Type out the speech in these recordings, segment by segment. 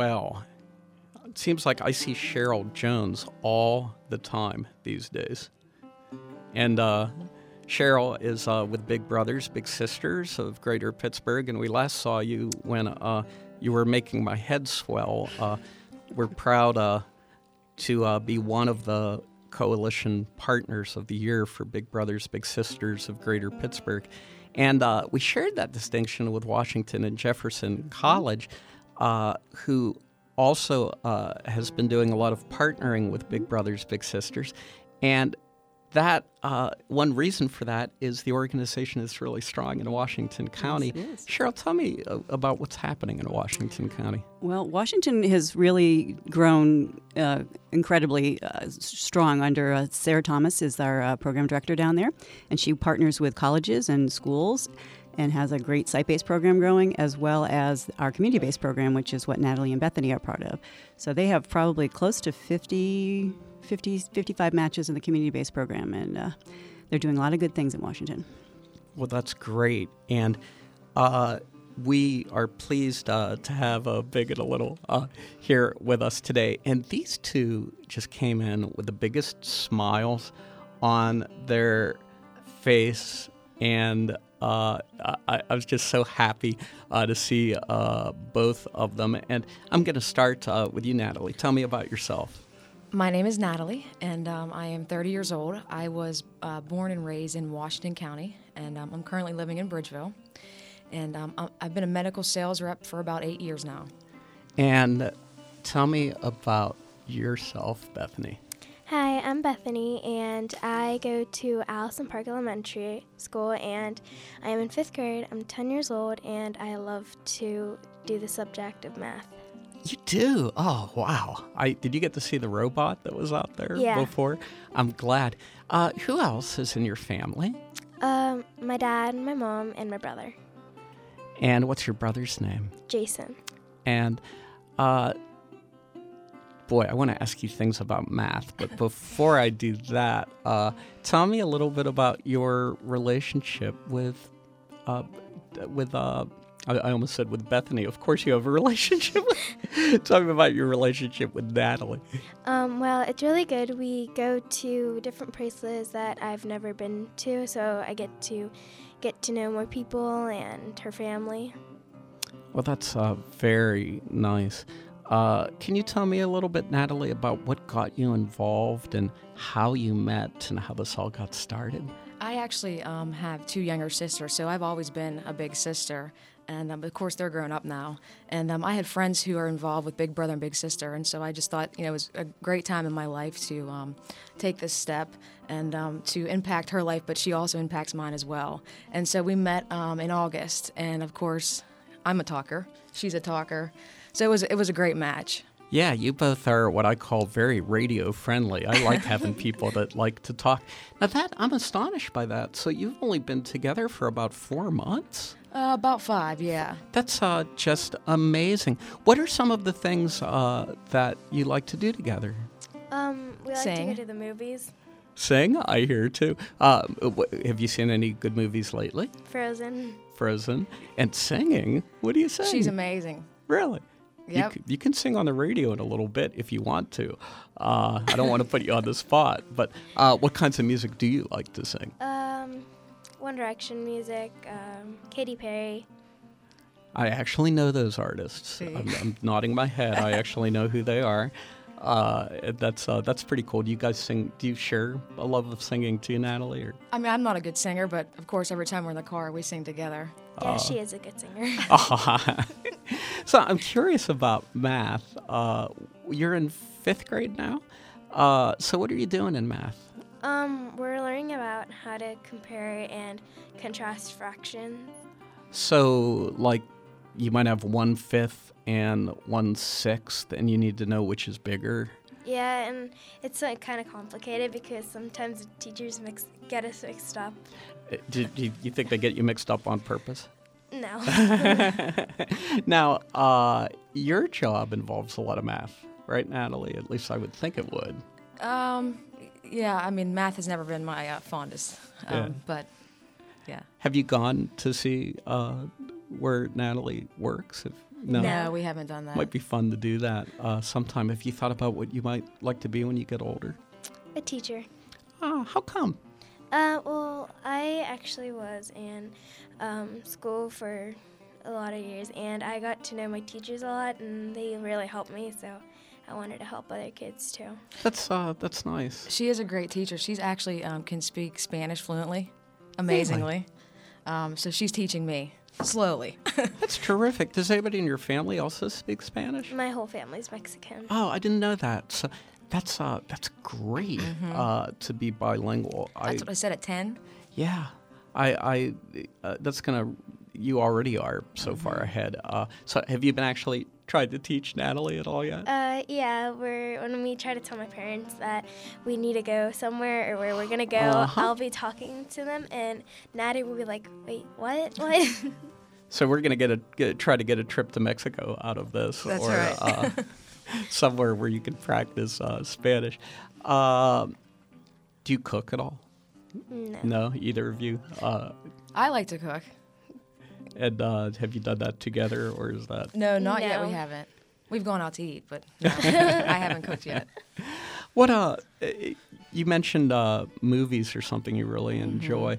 swell. It seems like I see Cheryl Jones all the time these days. And Cheryl is with Big Brothers Big Sisters of Greater Pittsburgh, and we last saw you when you were making my head swell. We're proud to be one of the coalition partners of the year for Big Brothers Big Sisters of Greater Pittsburgh. And we shared that distinction with Washington and Jefferson College, who also has been doing a lot of partnering with Big Brothers Big Sisters. And that one reason for that is the organization is really strong in Washington County. Yes. Cheryl, tell me about what's happening in Washington County. Well, Washington has really grown incredibly strong under Sarah Thomas is our program director down there, and she partners with colleges and schools and has a great site-based program growing, as well as our community-based program, which is what Natalie and Bethany are part of. So they have probably close to 55 matches in the community-based program, and they're doing a lot of good things in Washington. Well, that's great. And we are pleased to have Big and a Little here with us today. And these two just came in with the biggest smiles on their face, and I was just so happy to see both of them. And I'm going to start with you, Natalie. Tell me about yourself. My name is Natalie, and I am 30 years old. I was born and raised in Washington County, and I'm currently living in Bridgeville. And I've been a medical sales rep for about 8 years now. And tell me about yourself, Bethany. Hi, I'm Bethany, and I go to Allison Park Elementary School, and I am in 5th grade. I'm 10 years old, and I love to do the subject of math. You do? Oh, wow. Did you get to see the robot that was out there before? I'm glad. Who else is in your family? My dad, my mom, and my brother. And what's your brother's name? Jason. And, boy, I want to ask you things about math, but before I do that, tell me a little bit about your relationship with I almost said with Bethany. Of course you have a relationship with... Tell me about your relationship with Natalie. Well, it's really good. We go to different places that I've never been to, so I get to know more people and her family. Well, that's very nice. Can you tell me a little bit, Natalie, about what got you involved and how you met and how this all got started? I actually have two younger sisters, so I've always been a big sister. And, of course, they're grown up now. And I had friends who are involved with Big Brother and Big Sister, and so I just thought, it was a great time in my life to take this step and to impact her life, but she also impacts mine as well. And so we met in August, and, of course, I'm a talker. She's a talker. So it was a great match. Yeah, you both are what I call very radio friendly. I like having people that like to talk. Now I'm astonished by that. So you've only been together for about 4 months? About 5, yeah. That's just amazing. What are some of the things that you like to do together? We like Sing. to go to the movies. Sing, I hear too. Have you seen any good movies lately? Frozen. And singing? What do you sing? She's amazing. Really? Yep. You can sing on the radio in a little bit if you want to. I don't want to put you on the spot, but what kinds of music do you like to sing? One Direction music, Katy Perry. I actually know those artists. See? I'm nodding my head. I actually know who they are. That's pretty cool. Do you guys sing? Do you share a love of singing too, Natalie? Or? I mean, I'm not a good singer, but, of course, every time we're in the car, we sing together. Yeah, she is a good singer. So I'm curious about math. You're in 5th grade now. So what are you doing in math? We're learning about how to compare and contrast fractions. So, like, you might have 1/5 and 1/6, and you need to know which is bigger. Yeah, and it's kind of complicated because sometimes the teachers get us mixed up. Do you think they get you mixed up on purpose? No. Now, your job involves a lot of math, right, Natalie? At least I would think it would. Yeah, I mean, math has never been my fondest, but yeah. Have you gone to see where Natalie works? No. No, we haven't done that. Might be fun to do that sometime. Have you thought about what you might like to be when you get older? A teacher. How come? Well, I actually was in school for a lot of years, and I got to know my teachers a lot, and they really helped me, so I wanted to help other kids too. That's nice. She is a great teacher. She's actually can speak Spanish fluently, amazingly. So she's teaching me slowly. That's terrific. Does anybody in your family also speak Spanish? My whole family's Mexican. Oh, I didn't know that. So that's great to be bilingual. That's what I said at 10. Yeah, I that's gonna. You already are so far ahead. So have you been actually tried to teach Natalie at all yet? Yeah, when we try to tell my parents that we need to go somewhere or where we're gonna go, I'll be talking to them, and Natty will be like, "Wait, what? What?" So we're gonna try to get a trip to Mexico out of this, That's or right. somewhere where you can practice Spanish. Do you cook at all? No, either of you. I like to cook. And have you done that together, or is that? No, not yet. No. We haven't. We've gone out to eat, but no, I haven't cooked yet. What you mentioned movies or something you really enjoy.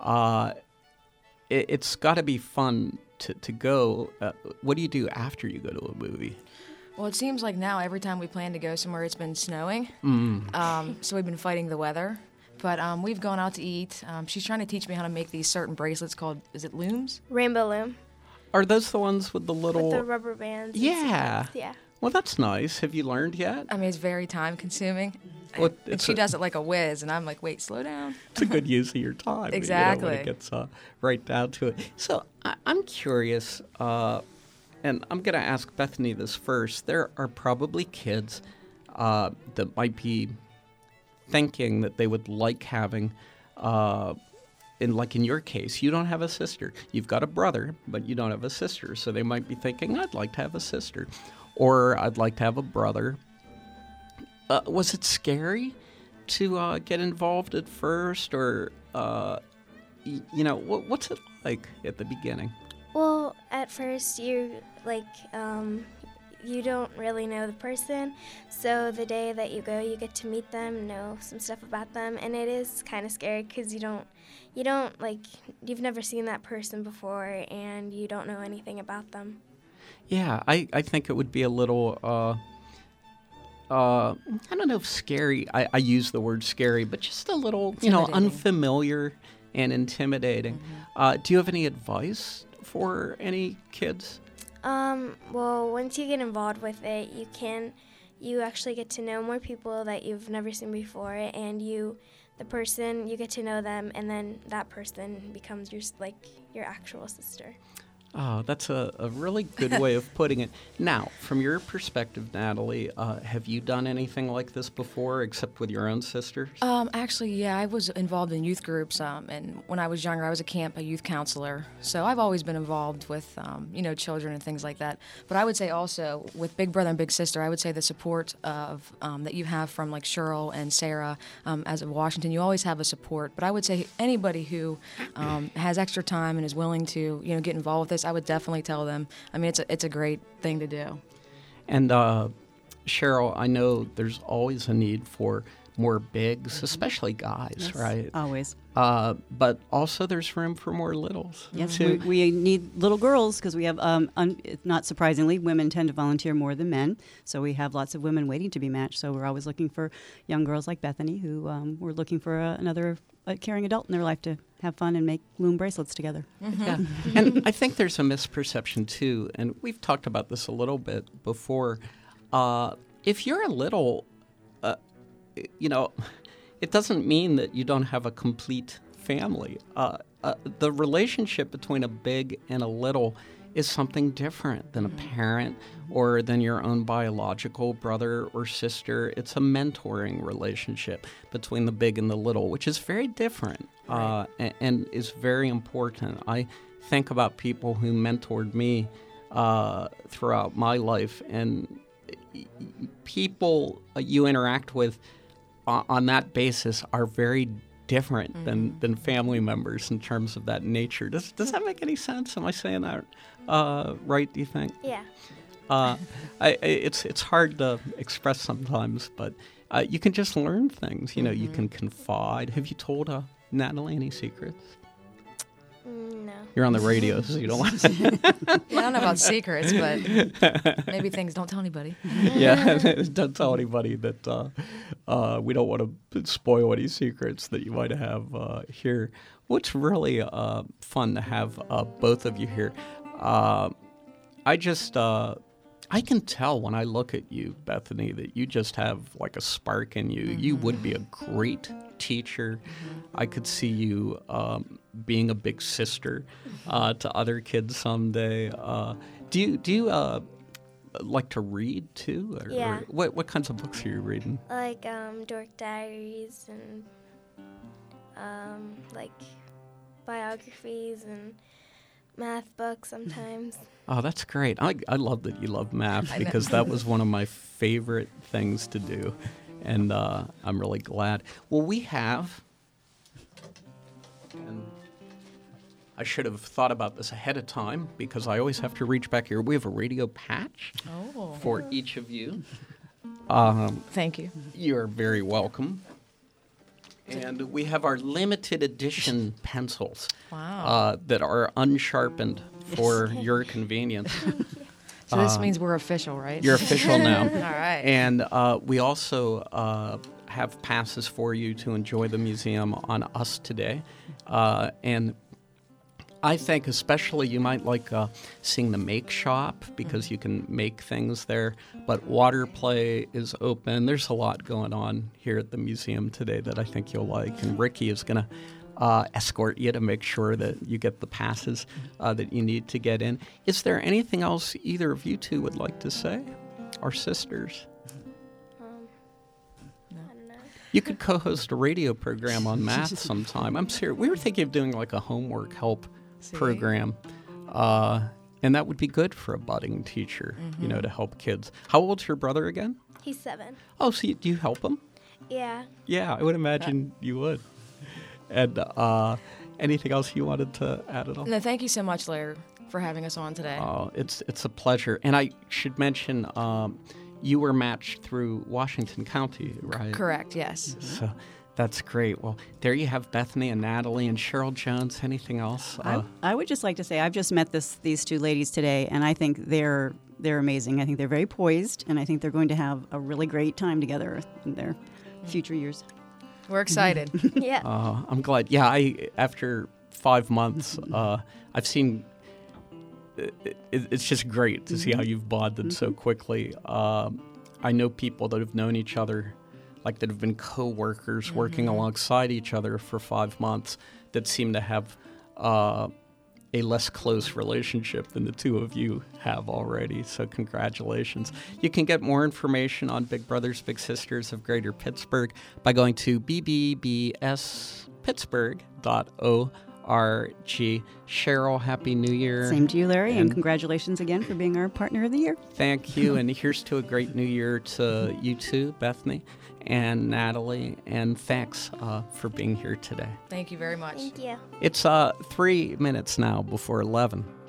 It's got to be fun to go. What do you do after you go to a movie? Well, it seems like now every time we plan to go somewhere, it's been snowing. So we've been fighting the weather. But we've gone out to eat. She's trying to teach me how to make these certain bracelets called, is it looms? Rainbow loom Are those the ones with the little? with the rubber bands. and Yeah. stuff. Yeah. Well, that's nice. Have you learned yet? I mean, it's very time consuming. Well, And she does it like a whiz, and I'm like, wait, slow down. It's a good use of your time. when Exactly. it gets right down to it. So I'm curious, and I'm going to ask Bethany this first. There are probably kids that might be thinking that they would like having, in your case, you don't have a sister. You've got a brother, but you don't have a sister. So they might be thinking, I'd like to have a sister, or I'd like to have a brother. Was it scary to get involved at first, or what's it like at the beginning? Well, at first you you don't really know the person, so the day that you go, you get to meet them, know some stuff about them, and it is kind of scary because you've never seen that person before, and you don't know anything about them. Yeah, I think it would be a little, I don't know if scary, I use the word scary, but just a little, Intimidating. unfamiliar and intimidating. Do you have any advice for any kids? Well, once you get involved with it, you actually get to know more people that you've never seen before, and you get to know them, and then that person becomes your actual sister. Oh, that's a really good way of putting it. Now, from your perspective, Natalie, have you done anything like this before, except with your own sisters? Actually, yeah, I was involved in youth groups, and when I was younger, I was a youth counselor. So I've always been involved with, children and things like that. But I would say also, with Big Brother and Big Sister, I would say the support of that you have from like Cheryl and Sarah, as of Washington, you always have a support. But I would say anybody who has extra time and is willing to, get involved with this, I would definitely tell them. I mean, it's a great thing to do. And Cheryl, I know there's always a need for more bigs, especially guys, Yes, right? always. But also there's room for more littles. Yes, too. we need little girls because we have, not surprisingly, women tend to volunteer more than men. So we have lots of women waiting to be matched. So we're always looking for young girls like Bethany who we're looking for another caring adult in their life to have fun and make loom bracelets together. Yeah. And I think there's a misperception too, and we've talked about this a little bit before. If you're a little, it doesn't mean that you don't have a complete family. The relationship between a big and a little is something different than a parent or than your own biological brother or sister. It's a mentoring relationship between the big and the little, which is very different and is very important. I think about people who mentored me throughout my life, and people you interact with on that basis are very different than family members in terms of that nature. Does that make any sense? Am I saying that right, do you think? Yeah. It's hard to express sometimes, but you can just learn things. You know, you can confide. Have you told Natalie any secrets? No. You're on the radio, so you don't want to. Yeah, I don't know about secrets, but maybe things don't tell anybody. Yeah, don't tell anybody that we don't want to spoil any secrets that you might have here. What's really fun to have both of you here. I can tell when I look at you, Bethany, that you just have like a spark in you. You would be a great teacher. I could see you being a big sister to other kids someday. Do you like to read too? Yeah. Or what kinds of books are you reading? Like Dork Diaries and like biographies and math books sometimes. Oh, that's great. I love that you love math because that was one of my favorite things to do. And I'm really glad. Well, we have, and I should have thought about this ahead of time because I always have to reach back here. We have a radio patch for each of you. Thank you. You're very welcome. And we have our limited edition pencils that are unsharpened for your convenience. So this means we're official, right? You're official now. All right. And we also have passes for you to enjoy the museum on us today. And I think especially you might like seeing the make shop because you can make things there. But water play is open. There's a lot going on here at the museum today that I think you'll like. And Ricky is going to escort you to make sure that you get the passes that you need to get in. Is there anything else either of you two would like to say? Our sisters? I don't know. You could co-host a radio program on math sometime. I'm serious. We were thinking of doing like a homework help program. And that would be good for a budding teacher, you know, to help kids. How old's your brother again? He's 7. Oh, so do you help him? Yeah. Yeah, I would imagine you would. And anything else you wanted to add at all? No, thank you so much, Larry, for having us on today. Oh, it's a pleasure. And I should mention you were matched through Washington County, right? Correct, yes. So that's great. Well, there you have Bethany and Natalie and Cheryl Jones. Anything else? I would just like to say I've just met these two ladies today, and I think they're amazing. I think they're very poised, and I think they're going to have a really great time together in their future years. We're excited. Yeah. I'm glad. Yeah, after 5 months, I've seen. It's just great to see how you've bonded so quickly. I know people that have known each other, like that have been co-workers working alongside each other for 5 months, that seem to have a less close relationship than the two of you have already. So congratulations. You can get more information on Big Brothers Big Sisters of Greater Pittsburgh by going to bbbspittsburgh.org. Cheryl, Happy New Year. Same to you, Larry, and congratulations again for being our partner of the year. Thank you, and here's to a great New Year to you too, Bethany and Natalie, and thanks for being here today. Thank you very much. Thank you. It's 3 minutes now before 11.